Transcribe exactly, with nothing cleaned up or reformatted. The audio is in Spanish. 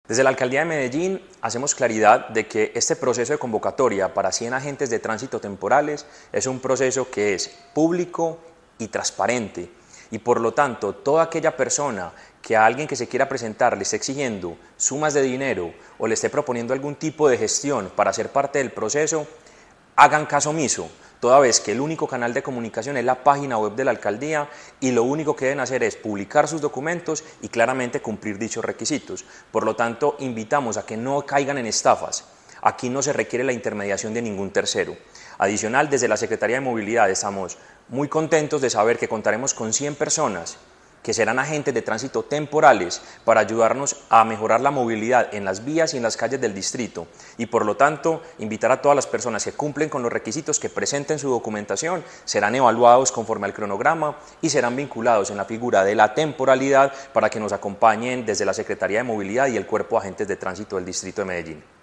Desde la Alcaldía de Medellín hacemos claridad de que este proceso de convocatoria para cien agentes de tránsito temporales es un proceso que es público y transparente y por lo tanto toda aquella persona que a alguien que se quiera presentar le esté exigiendo sumas de dinero o le esté proponiendo algún tipo de gestión para ser parte del proceso, hagan caso omiso, toda vez que el único canal de comunicación es la página web de la Alcaldía y lo único que deben hacer es publicar sus documentos y claramente cumplir dichos requisitos. Por lo tanto, invitamos a que no caigan en estafas. Aquí no se requiere la intermediación de ningún tercero. Adicional, desde la Secretaría de Movilidad estamos muy contentos de saber que contaremos con cien personas que serán agentes de tránsito temporales para ayudarnos a mejorar la movilidad en las vías y en las calles del distrito y por lo tanto invitar a todas las personas que cumplen con los requisitos que presenten su documentación, serán evaluados conforme al cronograma y serán vinculados en la figura de la temporalidad para que nos acompañen desde la Secretaría de Movilidad y el Cuerpo de Agentes de Tránsito del Distrito de Medellín.